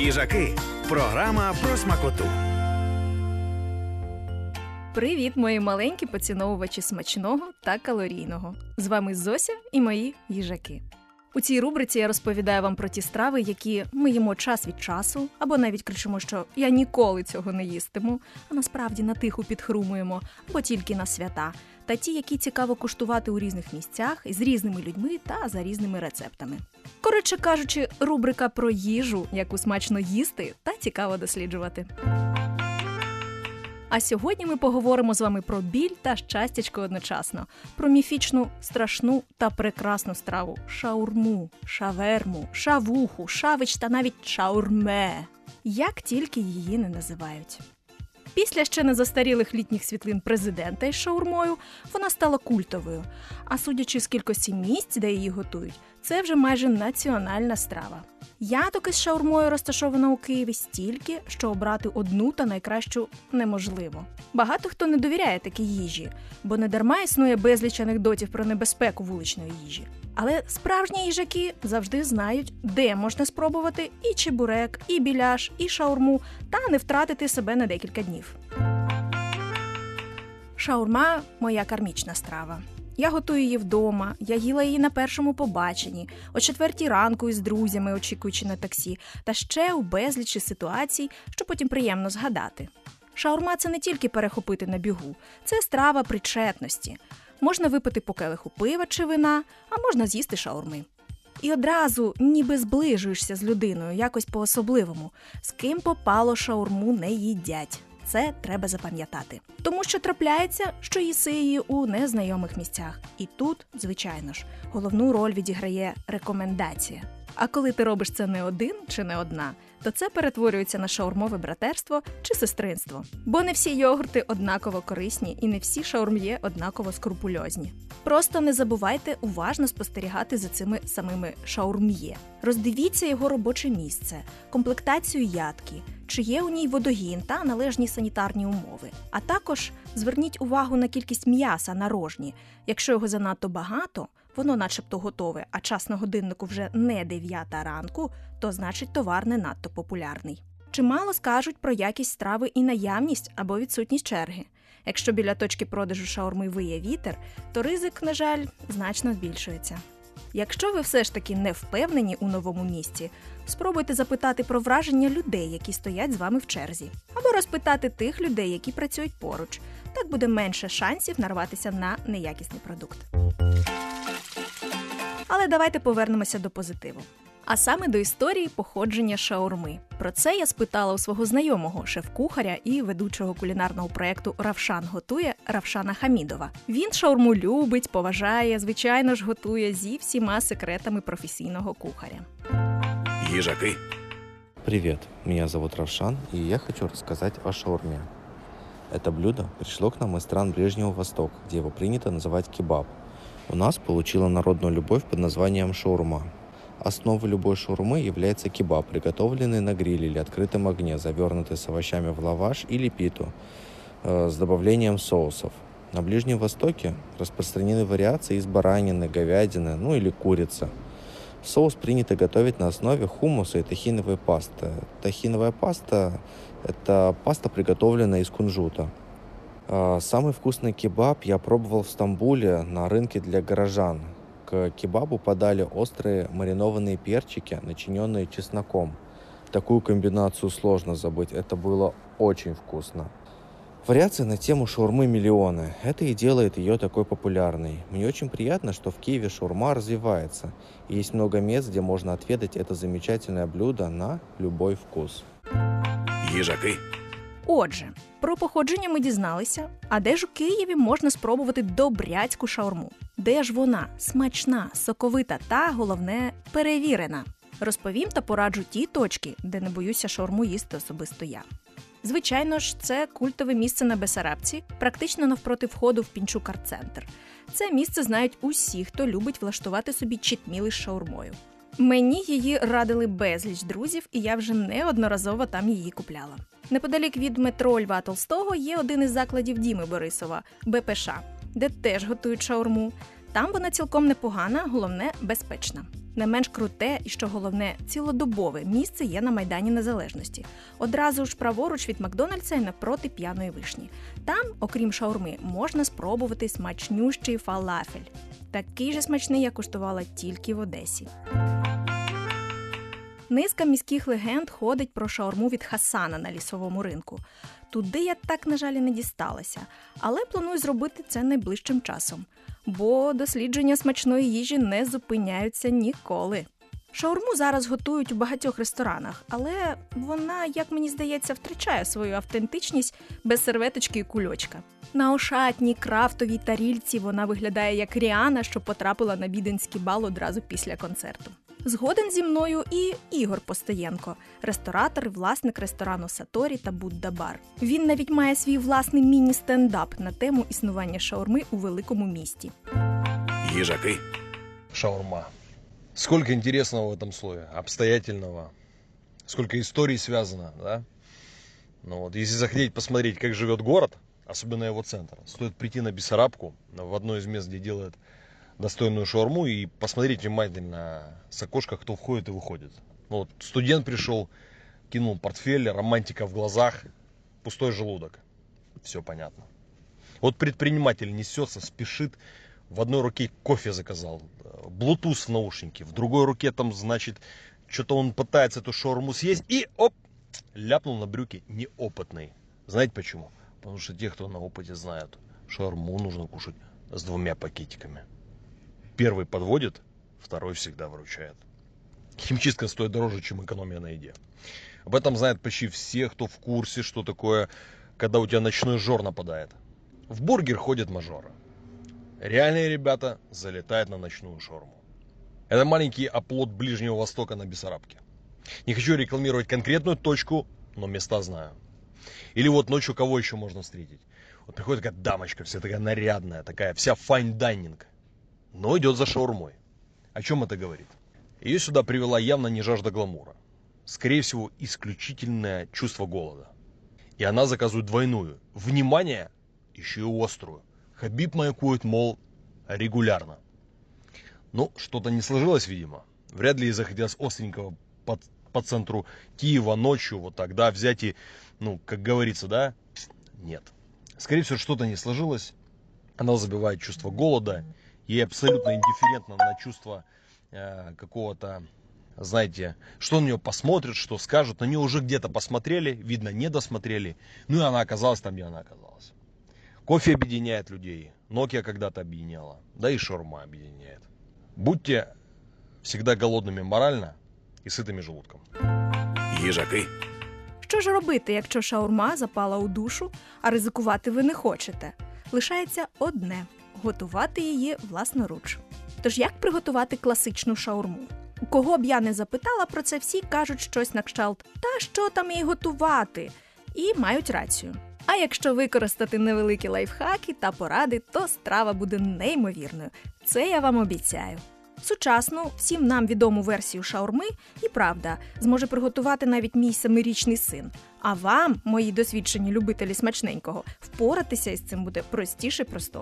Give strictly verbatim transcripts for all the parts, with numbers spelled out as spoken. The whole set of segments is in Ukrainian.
Їжаки. Програма про смакоту. Привіт, мої маленькі поціновувачі смачного та калорійного. З вами Зося і мої їжаки. У цій рубриці я розповідаю вам про ті страви, які ми їмо час від часу, або навіть кричимо, що «я ніколи цього не їстиму», а насправді натиху підхрумуємо, або тільки на свята, та ті, які цікаво куштувати у різних місцях, з різними людьми та за різними рецептами. Коротше кажучи, рубрика про їжу, яку смачно їсти та цікаво досліджувати. А сьогодні ми поговоримо з вами про біль та щастячко одночасно. Про міфічну, страшну та прекрасну страву – шаурму, шаверму, шавуху, шавич та навіть шаурме. Як тільки її не називають. Після ще не застарілих літніх світлин президента із шаурмою вона стала культовою. А судячи з кількості місць, де її готують, це вже майже національна страва. Ядок із шаурмою розташована у Києві стільки, що обрати одну та найкращу неможливо. Багато хто не довіряє такій їжі, бо недарма існує безліч анекдотів про небезпеку вуличної їжі. Але справжні їжаки завжди знають, де можна спробувати і чебурек, і біляш, і шаурму, та не втратити себе на декілька днів. Шаурма – моя кармічна страва. Я готую її вдома, я їла її на першому побаченні, о четвертій ранку із друзями, очікуючи на таксі, та ще у безлічі ситуацій, що потім приємно згадати. Шаурма – це не тільки перехопити на бігу, це страва причетності. Можна випити по келиху пива чи вина, а можна з'їсти шаурми. І одразу ніби зближуєшся з людиною, якось по-особливому. З ким попало шаурму не їдять. Це треба запам'ятати. Тому що трапляється, що їси її у незнайомих місцях. І тут, звичайно ж, головну роль відіграє рекомендація. А коли ти робиш це не один чи не одна, то це перетворюється на шаурмове братерство чи сестринство. Бо не всі йогурти однаково корисні і не всі шаурм'є однаково скрупульозні. Просто не забувайте уважно спостерігати за цими самими шаурм'є. Роздивіться його робоче місце, комплектацію ядки, чи є у ній водогін та належні санітарні умови. А також зверніть увагу на кількість м'яса на рожні. Якщо його занадто багато, воно начебто готове, а час на годиннику вже не дев'ята ранку, то значить товар не надто популярний. Чимало скажуть про якість страви і наявність або відсутність черги. Якщо біля точки продажу шаурми виє вітер, то ризик, на жаль, значно збільшується. Якщо ви все ж таки не впевнені у новому місці, спробуйте запитати про враження людей, які стоять з вами в черзі. Або розпитати тих людей, які працюють поруч. Так буде менше шансів нарватися на неякісний продукт. Але давайте повернемося до позитиву. А саме до історії походження шаурми. Про це я спитала у свого знайомого, шеф-кухаря і ведучого кулінарного проєкту «Равшан готує» Равшана Хамідова. Він шаурму любить, поважає, звичайно ж готує зі всіма секретами професійного кухаря. Їжаки. Привет, меня зовут Равшан, и я хочу рассказать о шаурме. Это блюдо пришло к нам из стран Ближнего Востока, где его принято называть кебаб. У нас получило народную любовь под названием шаурма. Основой любой шаурмы является кебаб, приготовленный на гриле или открытом огне, завернутый с овощами в лаваш или питу, э, с добавлением соусов. На Ближнем Востоке распространены вариации из баранины, говядины, ну или курицы. Соус принято готовить на основе хумуса и тахиновой пасты. Тахиновая паста – это паста, приготовленная из кунжута. Самый вкусный кебаб я пробовал в Стамбуле на рынке для горожан. К кебабу подали острые маринованные перчики, начиненные чесноком. Такую комбинацию сложно забыть, это было очень вкусно. Вариаций на тему шаурмы миллионы. Это и делает ее такой популярной. Мне очень приятно, что в Киеве шаурма развивается. И есть много мест, где можно отведать это замечательное блюдо на любой вкус. Їжаки. Отже, про походження ми дізналися, а де ж у Києві можна спробувати добряцьку шаурму? Де ж вона? Смачна, соковита та, головне, перевірена. Розповім та пораджу ті точки, де не боюся шаурму їсти особисто я. Звичайно ж, це культове місце на Бесарабці, практично навпроти входу в Пінчук-арт-центр. Це місце знають усі, хто любить влаштувати собі читміли з шаурмою. Мені її радили безліч друзів, і я вже неодноразово там її купляла. Неподалік від метро Льва Толстого є один із закладів Діми Борисова – Бе Пе Ша, де теж готують шаурму. Там вона цілком непогана, головне – безпечна. Не менш круте і, що головне, цілодобове місце є на Майдані Незалежності. Одразу ж праворуч від Макдональдса і напроти П'яної вишні. Там, окрім шаурми, можна спробувати смачнющий фалафель. Такий же смачний я куштувала тільки в Одесі. Низка міських легенд ходить про шаурму від Хасана на Лісовому ринку. Туди я так, на жаль, не дісталася, але планую зробити це найближчим часом, бо дослідження смачної їжі не зупиняються ніколи. Шаурму зараз готують у багатьох ресторанах, але вона, як мені здається, втрачає свою автентичність без серветочки і кульочка. На ошатній крафтовій тарільці вона виглядає як Ріана, що потрапила на віденський бал одразу після концерту. Згоден зі мною і Ігор Постоєнко, ресторатор і власник ресторану Саторі та Будда Бар. Він навіть має свій власний міні-стендап на тему існування шаурми у великому місті. Їжаки. Шаурма. Сколько интересного в этом слое, обстоятельного, сколько историй связано, да? Ну вот, если захотеть посмотреть, как живет город, особенно его центр, стоит прийти на Бессарабку, в одно из мест, где делают достойную шаурму, и посмотреть внимательно с окошка, кто входит и выходит. Ну вот, студент пришел, кинул портфель, романтика в глазах, пустой желудок. Все понятно. Вот предприниматель несется, спешит, в одной руке кофе заказал, Bluetooth в наушнике, в другой руке там, значит, что-то он пытается эту шаурму съесть, и оп, ляпнул на брюки неопытный. Знаете почему? Потому что те, кто на опыте, знают, шаурму нужно кушать с двумя пакетиками. Первый подводит, второй всегда выручает. Химчистка стоит дороже, чем экономия на еде. Об этом знают почти все, кто в курсе, что такое, когда у тебя ночной жор нападает. В бургер ходят мажоры. Реальные ребята залетают на ночную шаурму. Это маленький оплот Ближнего Востока на Бессарабке. Не хочу рекламировать конкретную точку, но места знаю. Или вот ночью кого еще можно встретить? Вот приходит такая дамочка, вся такая нарядная, такая вся файн-дайнинг, но идет за шаурмой. О чем это говорит? Ее сюда привела явно не жажда гламура. Скорее всего, исключительное чувство голода. И она заказывает двойную. Внимание, еще и острую. Хабиб маякует, мол, регулярно. Ну, что-то не сложилось, видимо. Вряд ли ей захотелось остренького по, по центру Киева ночью, вот тогда взять и, ну, как говорится, да? Нет. Скорее всего, что-то не сложилось. Она забивает чувство голода. Ей абсолютно индифферентно на чувство э, какого-то, знаете, что на нее посмотрят, что скажут. На нее уже где-то посмотрели, видно, не досмотрели. Ну и она оказалась там, где она оказалась. Кофе объединяет людей. Nokia когда-то объединяла. Да и шаурма объединяет. Будьте всегда голодными морально і ситими желудком. Їжаки. Що ж робити, якщо шаурма запала у душу, а ризикувати ви не хочете? Лишається одне – готувати її власноруч. Тож як приготувати класичну шаурму? У кого б я не запитала про це, всі кажуть щось на кшталт «та що там її готувати?» і мають рацію. А якщо використати невеликі лайфхаки та поради, то страва буде неймовірною. Це я вам обіцяю. Сучасну, всім нам відому версію шаурми, і правда, зможе приготувати навіть мій семирічний син. А вам, мої досвідчені любителі смачненького, впоратися із цим буде простіше простого.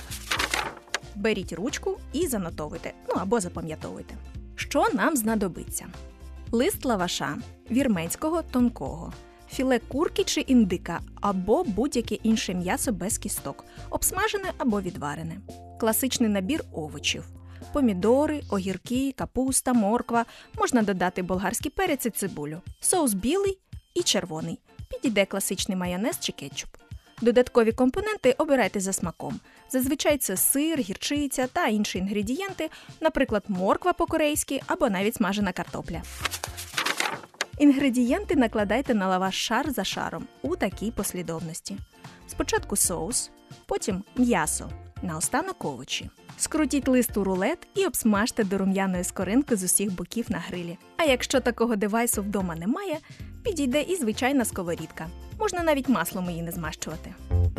Беріть ручку і занотовуйте, ну або запам'ятовуйте. Що нам знадобиться? Лист лаваша, вірменського тонкого, філе курки чи індика або будь-яке інше м'ясо без кісток, обсмажене або відварене. Класичний набір овочів. Помідори, огірки, капуста, морква, можна додати болгарський перець і цибулю. Соус білий і червоний. Підійде класичний майонез чи кетчуп. Додаткові компоненти обирайте за смаком. Зазвичай це сир, гірчиця та інші інгредієнти, наприклад, морква по-корейськи або навіть смажена картопля. Інгредієнти накладайте на лаваш шар за шаром у такій послідовності. Спочатку соус, потім м'ясо, наостанок овочі. Скрутіть лист у рулет і обсмажте до рум'яної скоринки з усіх боків на грилі. А якщо такого девайсу вдома немає, підійде і звичайна сковорідка. Можна навіть маслом її не змащувати.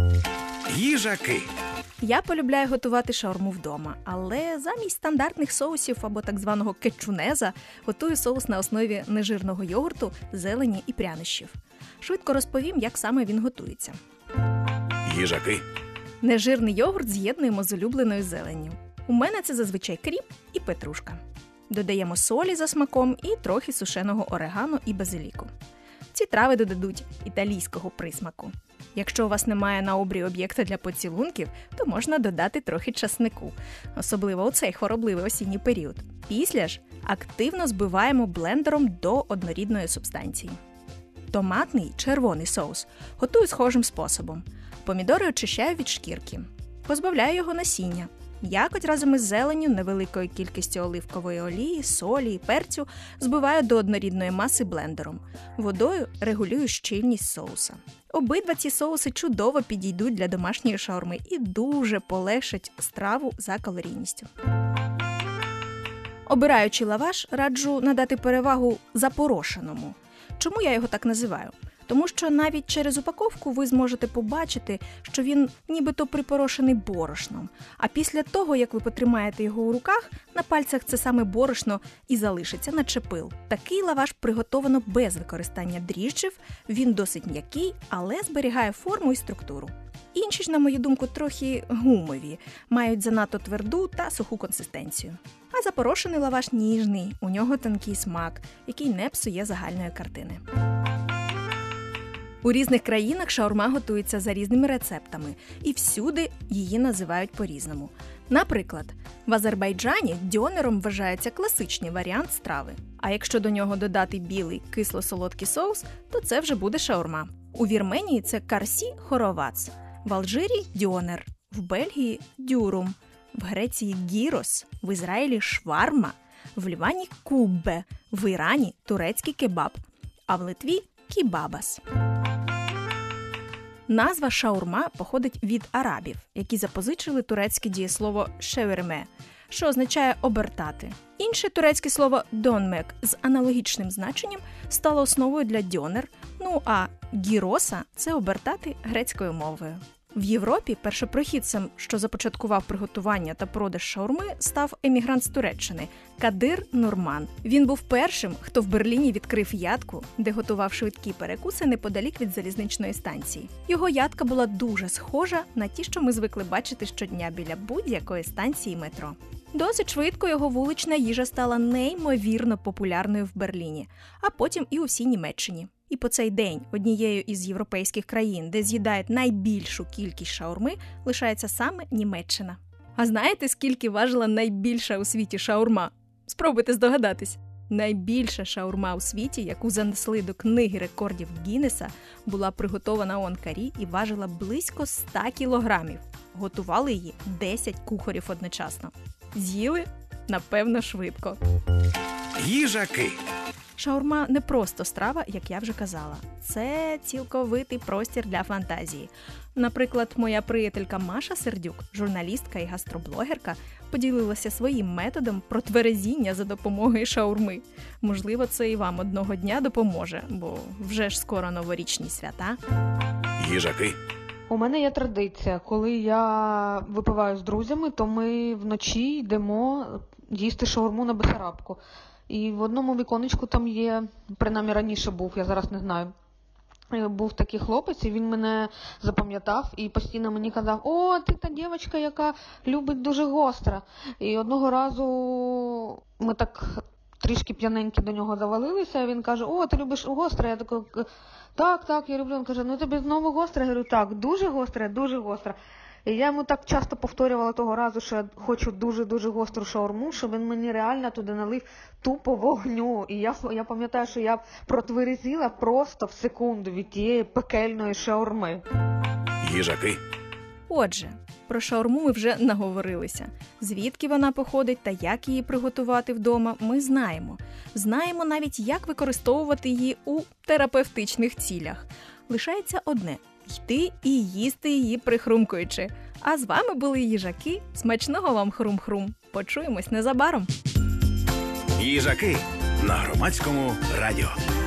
Їжаки. Я полюбляю готувати шаурму вдома, але замість стандартних соусів або так званого кетчунеза готую соус на основі нежирного йогурту, зелені і прянощів. Швидко розповім, як саме він готується. Їжаки. Нежирний йогурт з'єднуємо з улюбленою зеленню. У мене це зазвичай кріп і петрушка. Додаємо солі за смаком і трохи сушеного орегано і базиліку. Ці трави додадуть італійського присмаку. Якщо у вас немає на обрії об'єкта для поцілунків, то можна додати трохи часнику, особливо у цей хворобливий осінній період. Після ж активно збиваємо блендером до однорідної субстанції. Томатний червоний соус готую схожим способом. Помідори очищаю від шкірки, позбавляю його насіння. М'якоть разом із зеленню, невеликою кількістю оливкової олії, солі і перцю збиваю до однорідної маси блендером. Водою регулюю щільність соуса. Обидва ці соуси чудово підійдуть для домашньої шаурми і дуже полегшать страву за калорійністю. Обираючи лаваш, раджу надати перевагу запорошеному. Чому я його так називаю? Тому що навіть через упаковку ви зможете побачити, що він нібито припорошений борошном. А після того, як ви потримаєте його у руках, на пальцях це саме борошно і залишиться, наче пил. Такий лаваш приготовано без використання дріжджів, він досить м'який, але зберігає форму і структуру. Інші ж, на мою думку, трохи гумові, мають занадто тверду та суху консистенцію. А запорошений лаваш ніжний, у нього тонкий смак, який не псує загальної картини. У різних країнах шаурма готується за різними рецептами, і всюди її називають по-різному. Наприклад, в Азербайджані дьонером вважається класичний варіант страви. А якщо до нього додати білий кисло-солодкий соус, то це вже буде шаурма. У Вірменії це карсі хоровац, в Алжирі – дьонер, в Бельгії – дюрум, в Греції – гірос, в Ізраїлі – шварма, в Лівані – куббе, в Ірані – турецький кебаб, а в Литві – кібабас. Назва шаурма походить від арабів, які запозичили турецьке дієслово шеверме, що означає обертати. Інше турецьке слово донмек з аналогічним значенням стало основою для дьонер, ну а гіроса – це обертати грецькою мовою. В Європі першопрохідцем, що започаткував приготування та продаж шаурми, став емігрант з Туреччини – Кадир Нурман. Він був першим, хто в Берліні відкрив ядку, де готував швидкі перекуси неподалік від залізничної станції. Його ядка була дуже схожа на ті, що ми звикли бачити щодня біля будь-якої станції метро. Досить швидко його вулична їжа стала неймовірно популярною в Берліні, а потім і у всій Німеччині. І по цей день однією із європейських країн, де з'їдають найбільшу кількість шаурми, лишається саме Німеччина. А знаєте, скільки важила найбільша у світі шаурма? Спробуйте здогадатись. Найбільша шаурма у світі, яку занесли до книги рекордів Гіннеса, була приготована у Анкарі і важила близько ста кілограмів. Готували її десять кухарів одночасно. З'їли, напевно, швидко. Їжаки. Шаурма не просто страва, як я вже казала. Це цілковитий простір для фантазії. Наприклад, моя приятелька Маша Сердюк, журналістка і гастроблогерка, поділилася своїм методом протверезіння за допомогою шаурми. Можливо, це і вам одного дня допоможе, бо вже ж скоро новорічні свята. Їжаки. У мене є традиція, коли я випиваю з друзями, то ми вночі йдемо їсти шаурму на Бесарабку. І в одному віконечку там є, принаймні раніше був, я зараз не знаю, був такий хлопець, і він мене запам'ятав і постійно мені казав: «О, ти та дівчинка, яка любить дуже гостре». І одного разу ми так трішки п'яненькі до нього завалилися, і він каже: «О, ти любиш гостре?» Я така: «Так, так, я люблю». Він каже: «Ну тобі знову гостре?» Я говорю: «Так, дуже гостре, дуже гостре». І я йому так часто повторювала того разу, що я хочу дуже-дуже гостру шаурму, що він мені реально туди налив тупо вогню. І я, я пам'ятаю, що я протверезіла просто в секунду від тієї пекельної шаурми. Їжаки. Отже, про шаурму ми вже наговорилися. Звідки вона походить та як її приготувати вдома, ми знаємо. Знаємо навіть, як використовувати її у терапевтичних цілях. Лишається одне – йти і їсти її прихрумкуючи. А з вами були їжаки. Смачного вам хрум-хрум. Почуємось незабаром. Їжаки на Громадському радіо.